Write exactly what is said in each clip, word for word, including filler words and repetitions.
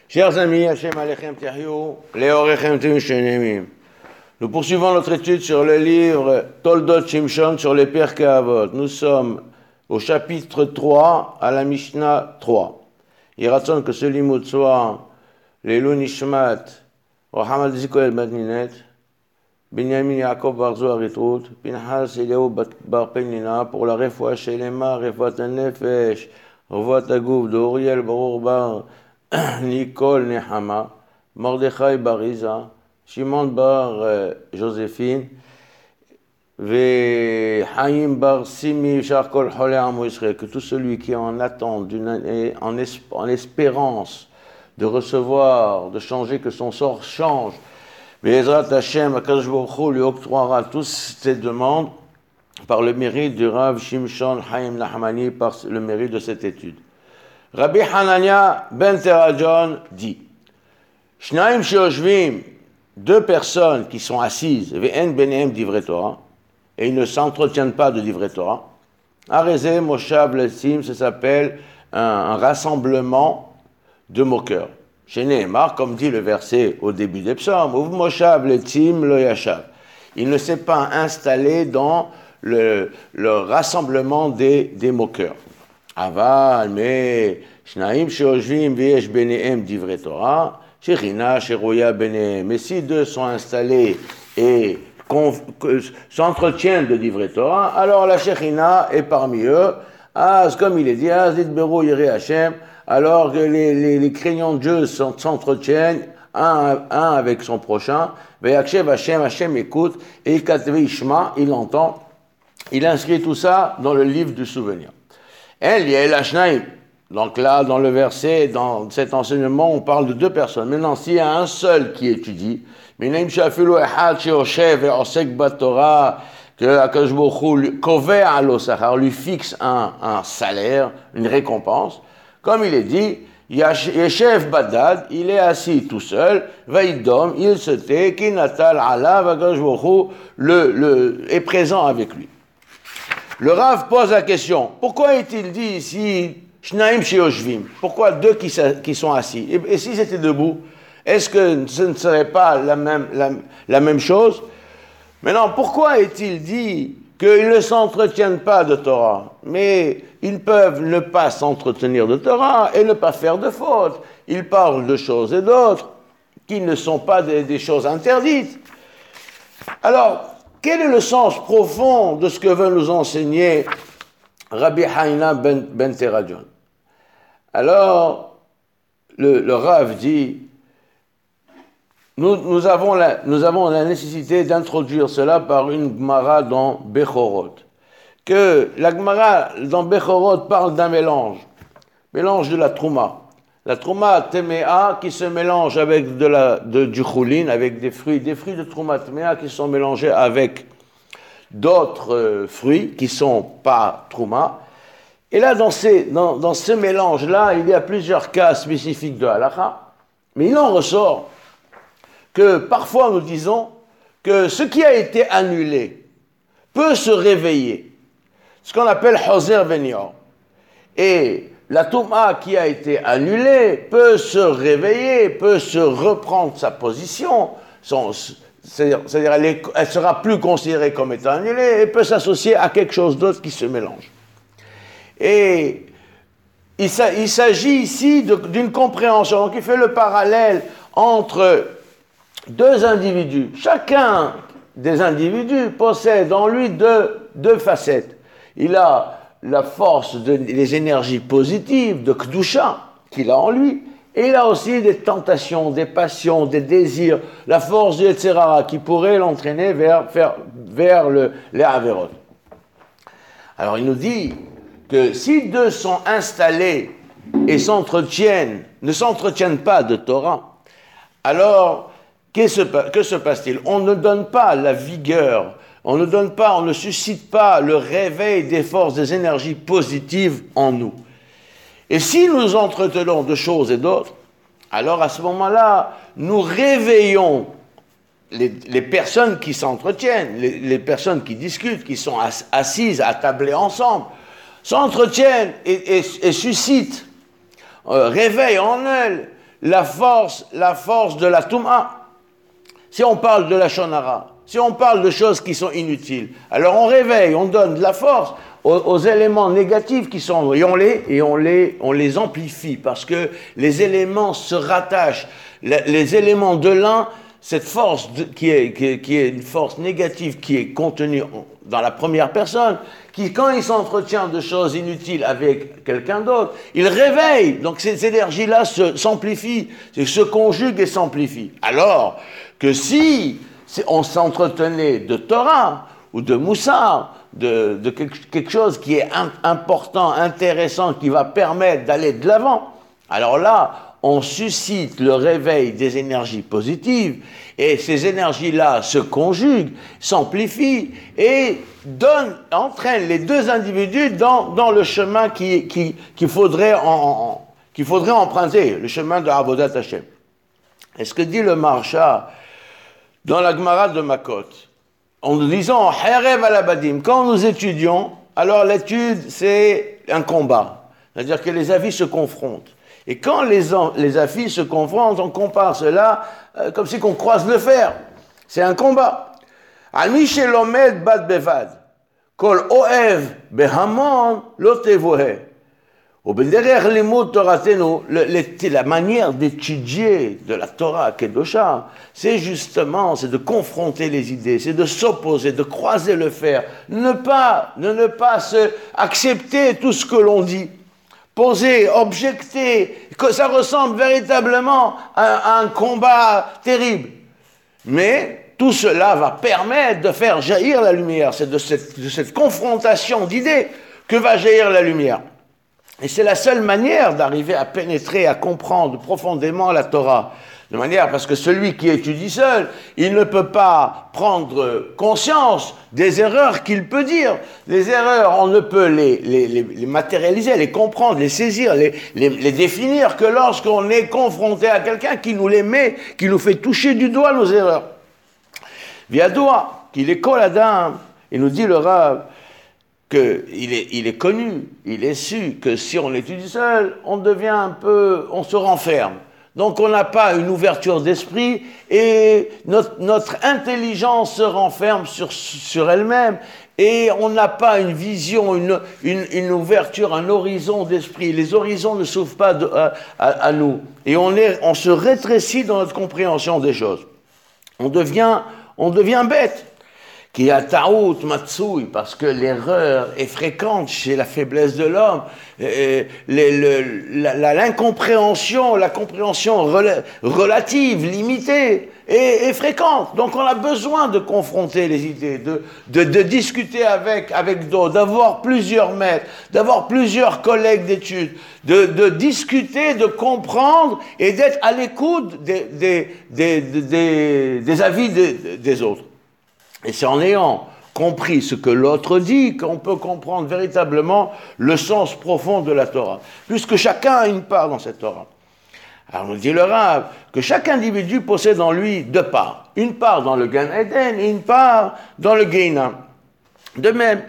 Chers amis, Hashem Alechem Tihyou, Leorechem Tim Shenemim. Nous poursuivons notre étude sur le livre Toldot Shimshon sur les Pirkei Avot. Nous sommes au chapitre trois, à la Mishnah trois. Il raconte que ce limoud soit Leilou Nishmat, Rohamad Zikoel Batninet, Binyamin Yaakov Bar Zohar Yitrut, Pinchas Eliyahu Bar Penina, pour la Refoua Shelema, Refoua Nefesh, Refoua Tagouf de Uriel Baruch Bar Nicole Nehama, Mordechai Bar Iza, Shimon Bar euh, Joséphine, Ve Haïm Bar Simi Charkol Cholé Amo Israël, que tout celui qui est en attente, en, esp en espérance de recevoir, de changer, que son sort change, Be'ezrat Hashem, Akadosh Baruch Hu lui octroiera toutes ces demandes par le mérite du Rav Shimshon Haïm Nahmani, par le mérite de cette étude. Rabbi Hanania ben Terajon dit Shnaim sheoshvim, deux personnes qui sont assises, ve'en benehem divrei Torah, et ils ne s'entretiennent pas de divrei Torah. Arezeh Moshav Letzim, ça s'appelle un, un rassemblement de moqueurs. Chez Nehemar, comme dit le verset au début des psaumes, Uv Moshav Letzim lo yashav. Il ne s'est pas installé dans le, le rassemblement des, des moqueurs. Aval, mais Shnaim sheoshvim ve'yesh benehem divrei Torah, Shechina sheroya benehem. Mais si deux sont installés et s'entretiennent de divrei Torah, alors la Shechina est parmi eux. Az, comme il est dit, Az idberu yirei Hashem, alors que les, les, les craignants de Dieu s'entretiennent un, un avec son prochain. Ve'yakshev Hashem, Hashem écoute, et Katve Ishma, il entend. Il inscrit tout ça dans le livre du souvenir. Elle, Yael Hashnaim. Donc là, dans le verset, dans cet enseignement, on parle de deux personnes. Maintenant, s'il y a un seul qui étudie, Minaim Shafilu Echad Sheoshev Ve'osek Batorah, que Akadosh Baruch Hu Koveh Alo Sachar, lui fixe un, un salaire, une récompense, comme il est dit, Yeshev Badad, il est assis tout seul, Vaïdom, il se tait, Kinatal Alav, Akadosh Baruch Hu le, le, est présent avec lui. Le Rav pose la question, pourquoi est-il dit ici Shnaim sheoshvim? Pourquoi deux qui, qui sont assis? Et, et si c'était debout, est-ce que ce ne serait pas la même, la, la même chose? Maintenant, pourquoi est-il dit qu'ils ne s'entretiennent pas de Torah? Mais ils peuvent ne pas s'entretenir de Torah et ne pas faire de faute. Ils parlent de choses et d'autres qui ne sont pas des, des choses interdites. Alors, quel est le sens profond de ce que veut nous enseigner Rabbi Haïna ben, ben Terajon? Alors, le, le Rav dit, nous, nous, avons la, nous avons la nécessité d'introduire cela par une Gemara dans Bechorot. Que la Gemara dans Bechorot parle d'un mélange, mélange de la Trouma. La Trouma Temea qui se mélange avec de la, de, du Choulin, avec des fruits, des fruits de Trouma Temea qui sont mélangés avec d'autres euh, fruits qui ne sont pas Trouma. Et là, dans, ces, dans, dans ce mélange-là, il y a plusieurs cas spécifiques de halakha, mais il en ressort que parfois nous disons que ce qui a été annulé peut se réveiller, ce qu'on appelle Hoser Venior. Et la Touma qui a été annulée peut se réveiller, peut se reprendre sa position, son, c'est-à-dire, c'est-à-dire elle, est, elle sera plus considérée comme étant annulée et peut s'associer à quelque chose d'autre qui se mélange. Et il, il s'agit ici de, d'une compréhension. Donc il fait le parallèle entre deux individus. Chacun des individus possède en lui deux, deux facettes. Il a la force, de, les énergies positives de Kedusha qu'il a en lui, et il a aussi des tentations, des passions, des désirs, la force du Yetzer Hara qui pourrait l'entraîner vers, vers, vers le, les Averot. Alors il nous dit que si deux sont installés et s'entretiennent, ne s'entretiennent pas de Torah, alors que se, que se passe-t-il? On ne donne pas la vigueur, on ne donne pas, on ne suscite pas le réveil des forces, des énergies positives en nous. Et si nous entretenons de choses et d'autres, alors à ce moment-là, nous réveillons les, les personnes qui s'entretiennent, les, les personnes qui discutent, qui sont as, assises, attablées ensemble, s'entretiennent et, et, et suscitent, euh, réveillent en elles la force, la force de la Touma. Si on parle de la Shonara, si on parle de choses qui sont inutiles, alors on réveille, on donne de la force aux, aux éléments négatifs qui sont, et on les, et on les, on les amplifie, parce que les éléments se rattachent. Les, les éléments de l'un, cette force de, qui, est, qui, est, qui est une force négative qui est contenue dans la première personne, qui, quand il s'entretient de choses inutiles avec quelqu'un d'autre, il réveille. Donc ces énergies-là se, s'amplifient, se conjuguent et s'amplifient. Alors que si on s'entretenait de Torah ou de Moussar, de, de quelque chose qui est important, intéressant, qui va permettre d'aller de l'avant, alors là, on suscite le réveil des énergies positives, et ces énergies-là se conjuguent, s'amplifient, et donnent, entraînent les deux individus dans, dans le chemin qui, qui, qu'il faudrait, en, en, qu'il faudrait emprunter, le chemin de Avodat Hashem. Et ce que dit le Maharsha dans la Gemara de Makot, en nous disant « Herev alabadim », quand nous étudions, alors l'étude, c'est un combat, c'est-à-dire que les avis se confrontent. Et quand les, les avis se confrontent, on compare cela euh, comme si on croise le fer. C'est un combat. Ami shelomed bad bevad, kol oev behamon lotevohe. Au benderer limud toratenu, la manière d'étudier de la Torah Kedosha, c'est justement, c'est de confronter les idées, c'est de s'opposer, de croiser le fer, ne pas, ne, ne pas se accepter tout ce que l'on dit. Poser, objecter, que ça ressemble véritablement à, à un combat terrible. Mais tout cela va permettre de faire jaillir la lumière. C'est de cette, de cette confrontation d'idées que va jaillir la lumière. Et c'est la seule manière d'arriver à pénétrer, à comprendre profondément la Torah. De manière, parce que celui qui étudie seul, il ne peut pas prendre conscience des erreurs qu'il peut dire. Les erreurs, on ne peut les, les, les, les matérialiser, les comprendre, les saisir, les, les, les définir que lorsqu'on est confronté à quelqu'un qui nous les met, qui nous fait toucher du doigt nos erreurs. Viadoua, qu'il est Koladam, il nous dit le Rav, qu'il est, il est connu, il est su que si on étudie seul, on devient un peu, on se renferme. Donc on n'a pas une ouverture d'esprit et notre, notre intelligence se renferme sur, sur elle-même et on n'a pas une vision, une, une, une ouverture, un horizon d'esprit. Les horizons ne s'ouvrent pas de, à, à, à nous et on, est, on se rétrécit dans notre compréhension des choses. On devient, on devient bête. Qui a taout matsoui, parce que l'erreur est fréquente chez la faiblesse de l'homme, et les, le, la, la, l'incompréhension, la compréhension rela, relative, limitée, est, est fréquente. Donc on a besoin de confronter les idées, de, de, de discuter avec, avec d'autres, d'avoir plusieurs maîtres, d'avoir plusieurs collègues d'études, de, de discuter, de comprendre et d'être à l'écoute des, des, des, des, des avis des, des autres. Et c'est en ayant compris ce que l'autre dit qu'on peut comprendre véritablement le sens profond de la Torah, puisque chacun a une part dans cette Torah. Alors nous dit le Rav que chaque individu possède en lui deux parts, une part dans le Gan Eden et une part dans le Gehinam. De même,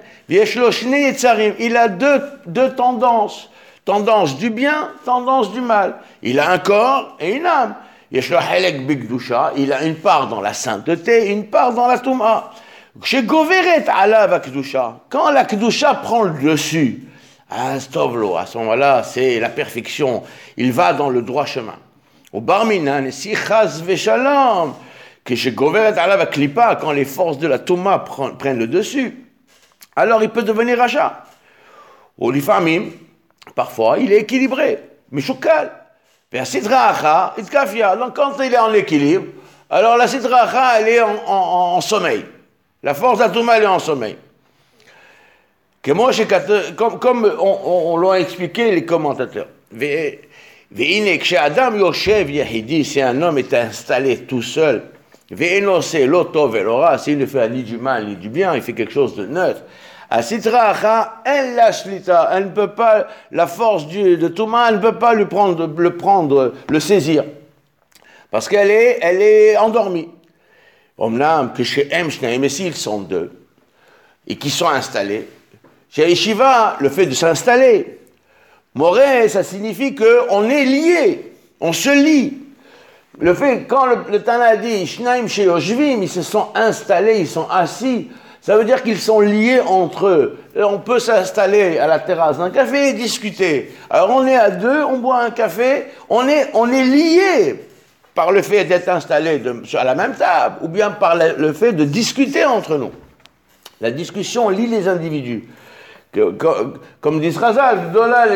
il a deux, deux tendances, tendance du bien, tendance du mal. Il a un corps et une âme. Il a une part dans la sainteté et une part dans la Touma. Quand la Kedusha prend le dessus, à ce moment-là, c'est la perfection. Il va dans le droit chemin. Au Barminan, si chas veshalom, quand les forces de la Touma prennent le dessus, alors il peut devenir Racha. Au Lifamim, parfois, il est équilibré, mais chokal. Donc quand il est en équilibre, alors la sidracha, elle est en, en, en sommeil. La force d'Atouma, elle est en sommeil. Que moi, comme, comme on, on, on l'a expliqué les commentateurs. Si un homme est installé tout seul, s'il ne fait ni du mal ni du bien, il fait quelque chose de neutre. À Sitracha, elle la shlita, elle ne peut pas, la force du, de Touma, elle ne peut pas lui prendre, le prendre, le saisir. Parce qu'elle est, elle est endormie. Omnam, que chez M, mais s'ils sont deux, et qui sont installés, chez Yeshiva, le fait de s'installer, Moré, ça signifie qu'on est lié. On se lie. Le fait, quand le, le Tana dit, Shnaim sheyoshvim, ils se sont installés, ils sont assis, ça veut dire qu'ils sont liés entre eux. Et on peut s'installer à la terrasse d'un café et discuter. Alors on est à deux, on boit un café, on est, on est liés par le fait d'être installés de, à la même table, ou bien par le, le fait de discuter entre nous. La discussion lie les individus. Que, que, comme dit Razal,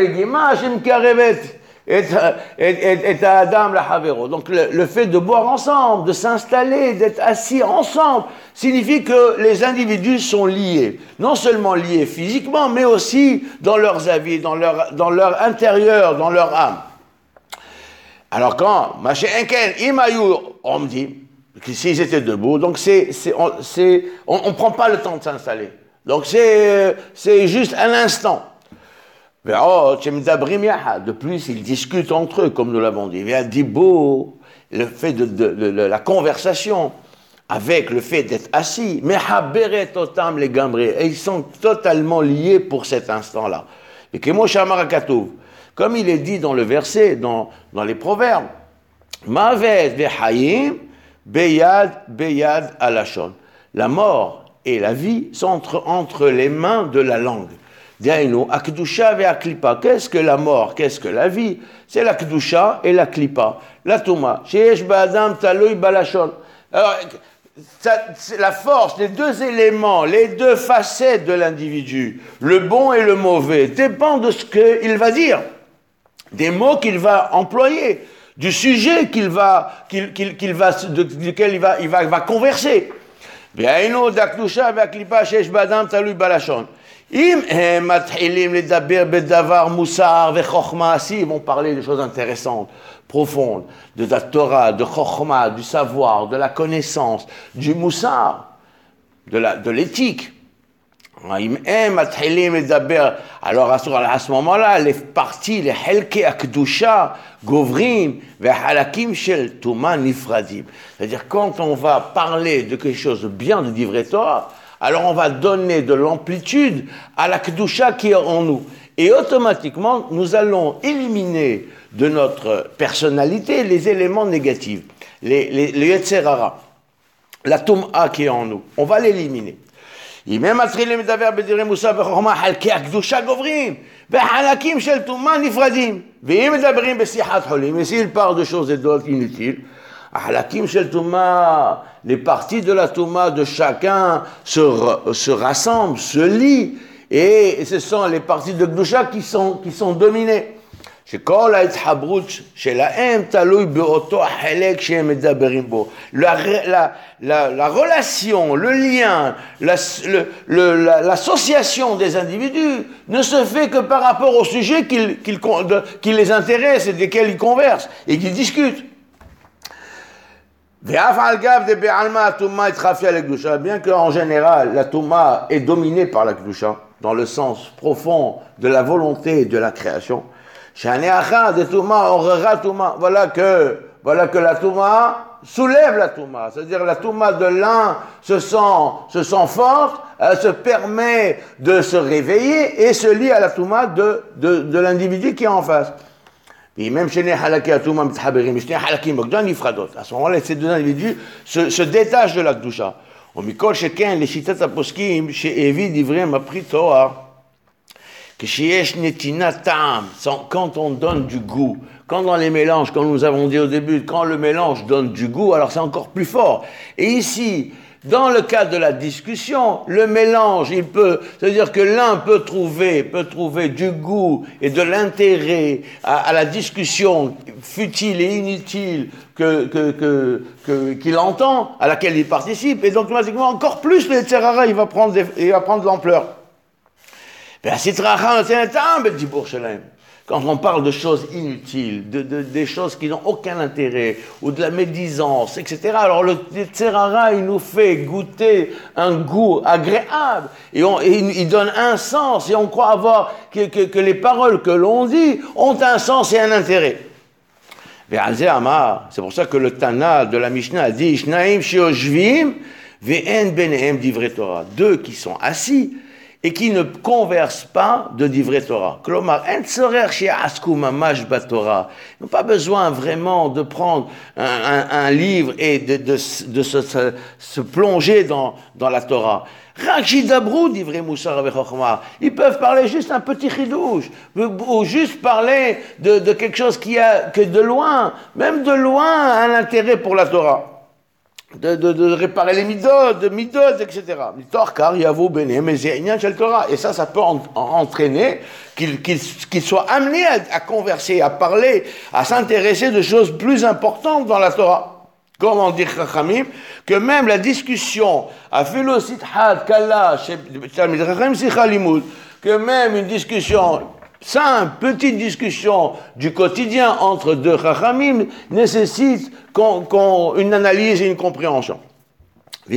et à Adam la Havero. Donc le, le fait de boire ensemble, de s'installer, d'être assis ensemble, signifie que les individus sont liés. Non seulement liés physiquement, mais aussi dans leurs avis, dans leur, dans leur intérieur, dans leur âme. Alors quand, Maché Enkel, Imayou, on me dit, s'ils étaient debout, donc c'est, c'est, on ne prend pas le temps de s'installer. Donc c'est, c'est juste un instant. De plus, ils discutent entre eux, comme nous l'avons dit. Il y a Dibo, le fait de, de, de, de la conversation, avec le fait d'être assis. Mais Haberet Otam les Gambré, et ils sont totalement liés pour cet instant-là. Et Kemo Shamar Katouv, comme il est dit dans le verset, dans, dans les proverbes, Mavet Vehayim, Beyad, Beyad Alashon. La mort et la vie sont entre, entre les mains de la langue. Qu'est-ce que la mort? Qu'est-ce que la vie? C'est la Kedusha et la Klipa. La Touma. Alors, ça, la force, les deux éléments, les deux facettes de l'individu, le bon et le mauvais, dépend de ce qu'il va dire, des mots qu'il va employer, du sujet qu'il va, qu'il, qu'il, qu'il va, de, duquel il va, il va, il va converser. Ils vont parler de choses intéressantes, profondes, de la Torah, de Chokhmah, du savoir, de la connaissance, du Moussar, de, la, de l'éthique. Alors à ce moment-là, les parties, les Helke Akdusha, Govrim, Halakim Shel Tuma Nifradim. C'est-à-dire, quand on va parler de quelque chose de bien de Divrei Torah, alors on va donner de l'amplitude à la Kedusha qui est en nous. Et automatiquement, nous allons éliminer de notre personnalité les éléments négatifs, les, les, les Yetzer Hara, la Tum'a qui est en nous. On va l'éliminer. Mais s'il parle de choses et d'autres inutiles, les parties de la Touma de chacun se, se rassemblent, se lient, et ce sont les parties de Gdusha qui sont, qui sont dominées. La, la, la, la relation, le lien, la, le, le, la, l'association des individus ne se fait que par rapport au sujet qui, qui, qui les intéresse et desquels ils conversent et qu'ils discutent. Bien qu'en général, la Touma est dominée par la Kedusha, dans le sens profond de la volonté et de la création. Voilà que, voilà que la Touma soulève la Touma, c'est-à-dire la Touma de l'un se sent, se sent forte, elle se permet de se réveiller et se lie à la Touma de, de, de l'individu qui est en face. Et même chez les halaki atouma mithaberim, chez les halaki mogdan ifradot. À ce moment-là, ces deux individus se, se détachent de la kedusha. Au mikol sheken les shitat aposkim chez Evi divrei maprit toar que sheyesh netina ta'am, quand on donne du goût, quand dans les mélanges, comme nous avons dit au début, quand le mélange donne du goût, alors c'est encore plus fort. Et ici, dans le cadre de la discussion, le mélange, il peut, c'est-à-dire que l'un peut trouver, peut trouver du goût et de l'intérêt à, à la discussion futile et inutile que, que, que, que, qu'il entend, à laquelle il participe, et donc automatiquement encore plus le Yetzer Hara, il va prendre, des, il va prendre de l'ampleur. Quand on parle de choses inutiles, de, de, des choses qui n'ont aucun intérêt, ou de la médisance, et cetera, alors le Yetzer Hara, il nous fait goûter un goût agréable, et, on, et il donne un sens, et on croit avoir que, que, que les paroles que l'on dit ont un sens et un intérêt. C'est pour ça que le Tana de la Mishnah a dit Shnaim sheoshvim ve'en benehem divrei Torah. Deux qui sont assis, et qui ne conversent pas de divrei Torah. Klomar, en tzorer she'asku mamash batorah. Ils n'ont pas besoin vraiment de prendre un, un, un livre et de, de, de se, se, se plonger dans, dans la Torah. Rachidabrou, divrei Moussar avec Chokhmah. Ils peuvent parler juste un petit chidouche, ou juste parler de, de quelque chose qui a, que de loin, même de loin, un intérêt pour la Torah. De, de, de réparer les midot, de midot, et cetera. Et ça, ça peut en, en, entraîner qu'ils qu'ils, qu'ils soient amenés à, à converser, à parler, à s'intéresser de choses plus importantes dans la Torah. Comment dire, Chachamim, que même la discussion, à Philosit Had, Kalla, que même une discussion simple, petite discussion du quotidien entre deux Chachamim nécessite qu'on, qu'on, une analyse et une compréhension. Et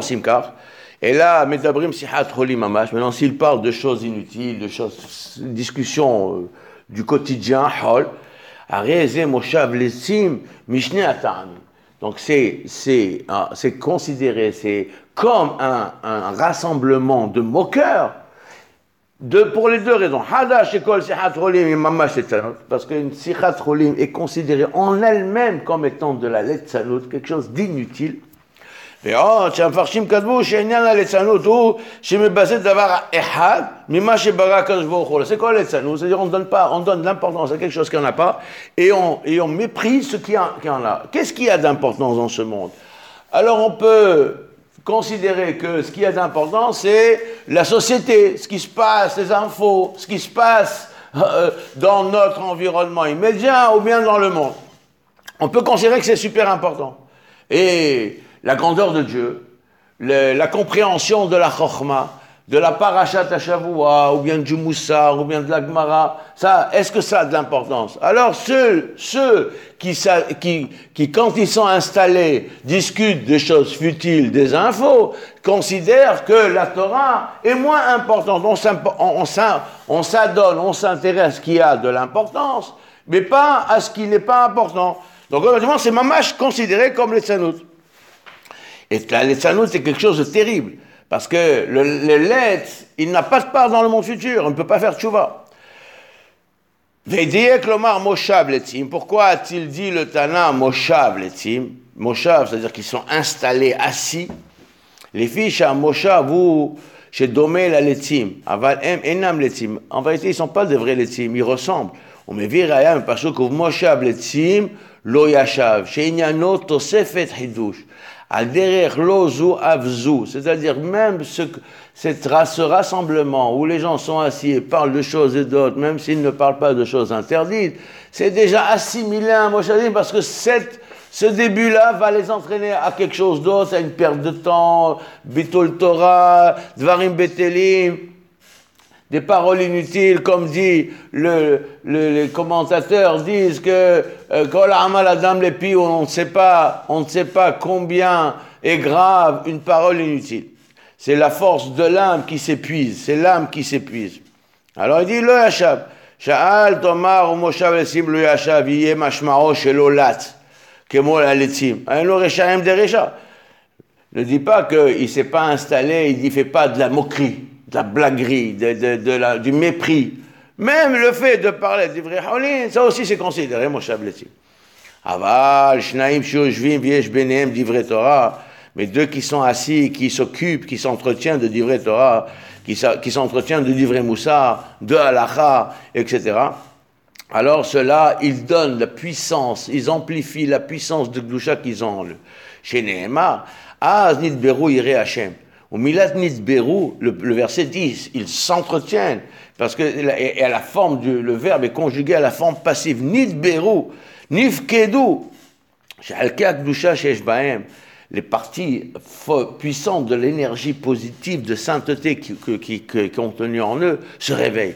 là, Medabrim Sihat Holim Mamash, maintenant s'il parle de choses inutiles, de choses, discussions euh, du quotidien, Hol, Areze Moshav Lesim Mishne Atam. Donc c'est, c'est, euh, c'est considéré, c'est comme un, un rassemblement de moqueurs. De, pour les deux raisons. Hadash ekol sichat rolim mamash letzanut, parce qu'une sichat rolim est considérée en elle-même comme étant de la letzanut, quelque chose d'inutile. Et oh, שהמפרשים כתבו שעניין הליצנות הוא שמבסס דבר אחד ממה שברא הקדוש ברוך הוא. C'est quoi la ליצנות? C'est-à-dire on donne pas, on donne de l'importance à quelque chose qu'il n'y en a pas et on, et on méprise ce qu'il y, a, qu'il y en a. Qu'est-ce qu'il y a d'importance dans ce monde? Alors on peut considérer que ce qui a d'importance, c'est la société, ce qui se passe, les infos, ce qui se passe euh, dans notre environnement immédiat ou bien dans le monde. On peut considérer que c'est super important. Et la grandeur de Dieu, le, la compréhension de la Chokhmah, de la Parashat HaShavua, ou bien du Moussar, ou bien de la Gemara, ça, est-ce que ça a de l'importance? Alors ceux, ceux qui, qui, qui, quand ils sont installés, discutent des choses futiles, des infos, considèrent que la Torah est moins importante. On, on, on s'adonne, on s'intéresse à ce qui a de l'importance, mais pas à ce qui n'est pas important. Donc, honnêtement, c'est mamash considéré comme les tzanout. Et la letzanout, c'est quelque chose de terrible. Parce que le, le letz, il n'a pas de part dans le monde futur. On ne peut pas faire tchouva. Vediek lomar moshav letzim. Pourquoi a-t-il dit le Tana moshav letzim? Moshav, c'est-à-dire qu'ils sont installés, assis. Les fiches à moshav ou chez domé la letzim. Aval em enam letzim. En vérité, ils ne sont pas de vrais letzim. Ils ressemblent. On me virayam parce que moshav letzim lo yashav. Chez inyano tosefet hidush. C'est-à-dire même ce, cette, ce rassemblement où les gens sont assis et parlent de choses et d'autres, même s'ils ne parlent pas de choses interdites, c'est déjà assimilé à un Moshadim parce que cette, ce début-là va les entraîner à quelque chose d'autre, à une perte de temps, Bitul Torah, Dvarim Betelim, des paroles inutiles, comme dit le, le, les commentateurs disent que Kol Amal Adam Lepi, on ne sait pas, on ne sait pas combien est grave une parole inutile. C'est la force de l'âme qui s'épuise, c'est l'âme qui s'épuise. Alors il dit Lo Yashav, Sha'al Tomar ou Moshav Lesim Lo Yashav, Yé Mashmao Shelo Lat, Kemo La Letzim. Lo Reshaim de Resha. Ne dit pas qu'il ne s'est pas installé, il ne fait pas de la moquerie, de la blaguerie, de, de, de la, du mépris. Même le fait de parler d'ivrei Holin, ça aussi c'est considéré Moshav Letzim. Aval, Shnaim Shoshvim Viesh Benehem d'ivrei Torah, mais deux qui sont assis, qui s'occupent, qui s'entretiennent de d'ivrei Torah, qui, qui s'entretiennent de d'ivrei Moussar, de halacha, et cetera. Alors ceux-là, ils donnent la puissance, ils amplifient la puissance de Gdusha qu'ils ont en eux. Chez Nehemar, Az Nidberu Yireh Hashem. Au Milat Nidberu, le, le verset dix, ils s'entretiennent, parce que et à la forme du, le verbe est conjugué à la forme passive. Nidberu, Nifkedu, Shalka Gdusha Shesh Bahem. Les parties puissantes de l'énergie positive de sainteté qui, qui, qui, qui sont tenues en eux se réveillent.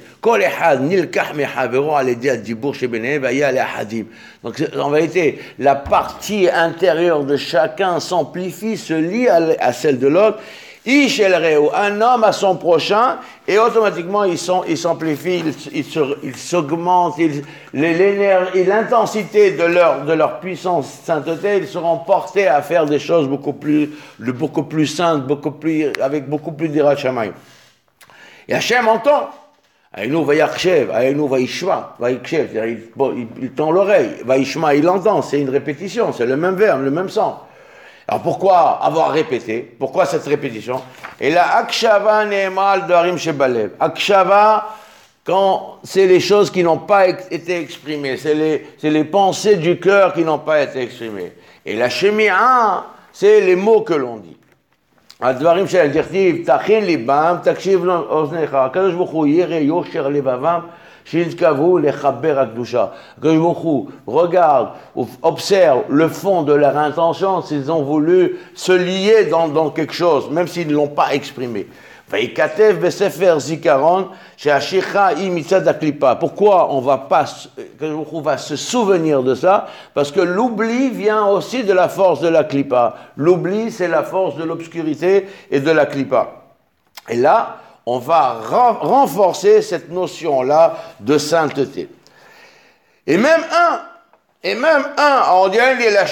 Donc en vérité, la partie intérieure de chacun s'amplifie, se lie à, à celle de l'autre. Un homme à son prochain, et automatiquement ils, sont, ils s'amplifient, ils, ils, ils s'augmentent, ils, l'énergie, l'intensité de leur, de leur puissance sainteté, ils seront portés à faire des choses beaucoup plus, beaucoup plus saintes, beaucoup plus, avec beaucoup plus d'Yirat Shamayim. Et Hachem entend. Aïnou va yakshev, Aïnou va yishma, va yakshev, il, il, il tend l'oreille, va yishma, il entend, c'est une répétition, c'est le même verbe, le même sens. Alors pourquoi avoir répété? Pourquoi cette répétition? Et là, akshava ne'emal darim shebalev. Akshava, quand c'est les choses qui n'ont pas été exprimées, c'est les, c'est les pensées du cœur qui n'ont pas été exprimées. Et la shemi'a, c'est les mots que l'on dit. הדברים של הדכתיב, תכין ליבם, תקשיב לאוזניך, הקדוש ברוך הוא ירא יושר לבבם, שיתקרבו לחבר הקדושה. הקדוש ברוך הוא regarde, observe le fond de leur intention, s'ils ont voulu se lier dans, dans quelque chose, même s'ils ne l'ont pas exprimé. וייכתב בספר זיכרון שהשכחה היא מצד הקליפה. Pourquoi on va pas, on va se souvenir de ça? Parce que l'oubli vient aussi de la force de la klipa. L'oubli, c'est la force de l'obscurité et de la klipa. Et là, on va renforcer cette notion-là de sainteté. Et même un, et même un, on dit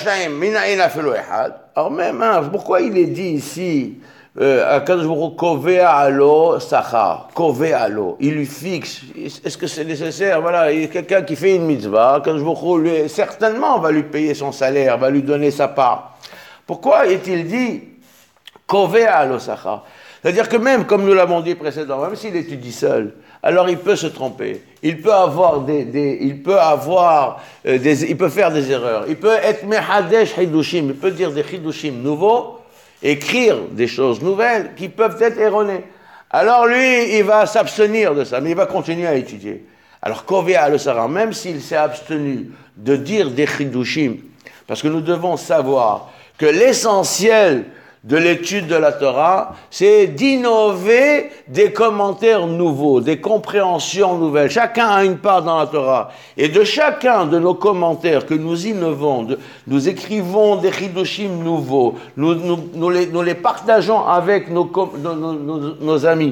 alors même un, pourquoi il est dit ici? Akadosh Baruch Hu kovea alo sachar, kovea alo, il lui fixe. Est-ce que c'est nécessaire? Voilà, il y a quelqu'un qui fait une mitzvah, Akadosh Baruch Hu lui, certainement va lui payer son salaire, va lui donner sa part. Pourquoi est-il dit kovea alo sachar? C'est-à-dire que même, comme nous l'avons dit précédemment, même s'il étudie seul, alors il peut se tromper, il peut avoir des, des il peut avoir euh, des, il peut faire des erreurs, il peut être mehadesh hidushim, il peut dire des hidushim nouveaux, écrire des choses nouvelles qui peuvent être erronées. Alors lui, il va s'abstenir de ça, mais il va continuer à étudier. Alors Kovea le Sarah, même s'il s'est abstenu de dire des chidushim, parce que nous devons savoir que l'essentiel de l'étude de la Torah, c'est d'innover des commentaires nouveaux, des compréhensions nouvelles. Chacun a une part dans la Torah. Et de chacun de nos commentaires que nous innovons, de, nous écrivons des chidushim nouveaux, nous, nous, nous, les, nous les partageons avec nos, nos, nos, nos amis.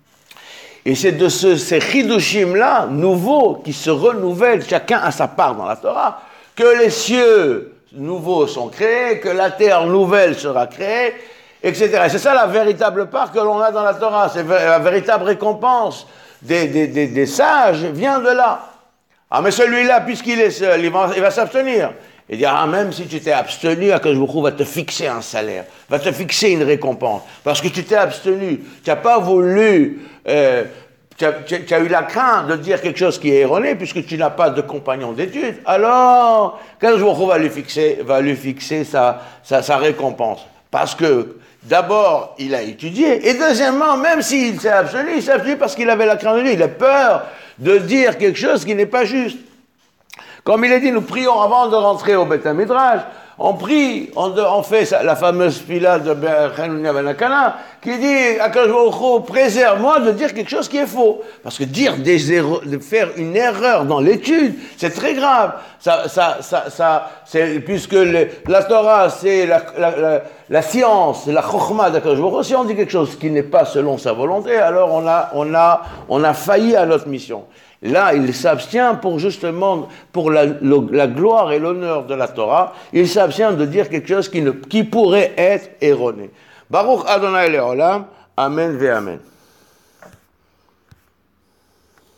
Et c'est de ce, ces chidushim-là, nouveaux, qui se renouvellent, chacun a sa part dans la Torah, que les cieux nouveaux sont créés, que la terre nouvelle sera créée, et cetera. Et c'est ça la véritable part que l'on a dans la Torah. C'est la véritable récompense des, des, des, des sages vient de là. Ah, mais celui-là, puisqu'il est seul, il va, il va s'abstenir. Il dit, ah, même si tu t'es abstenu, Akadosh Baruch Hu va te fixer un salaire, va te fixer une récompense. Parce que tu t'es abstenu, tu n'as pas voulu... Euh, Tu as, tu as eu la crainte de dire quelque chose qui est erroné puisque tu n'as pas de compagnon d'études, alors Kadosh Baruch Hu va lui fixer, va lui fixer sa, sa, sa récompense. Parce que d'abord, il a étudié, et deuxièmement, même s'il s'est abstenu, il s'est abstenu parce qu'il avait la crainte de Dieu, il a peur de dire quelque chose qui n'est pas juste. Comme il est dit, nous prions avant de rentrer au Beth Midrash, on prie, on, de, on fait ça, la fameuse fila de Chanounia Ben Akana, qui dit, Akadosh Baruch Hu, préserve-moi de dire quelque chose qui est faux. Parce que dire des erreurs, de faire une erreur dans l'étude, c'est très grave. Ça, ça, ça, ça, c'est, puisque le, la Torah, c'est la, la, la, la science, la chokhmah d'Akadosh Baruch Hu. Si on dit quelque chose qui n'est pas selon sa volonté, alors on a, on a, on a failli à notre mission. Là, il s'abstient pour justement, pour la, le, la gloire et l'honneur de la Torah, il s'abstient de dire quelque chose qui, ne, qui pourrait être erroné. Baruch Adonai Le'olam, Amen ve Amen.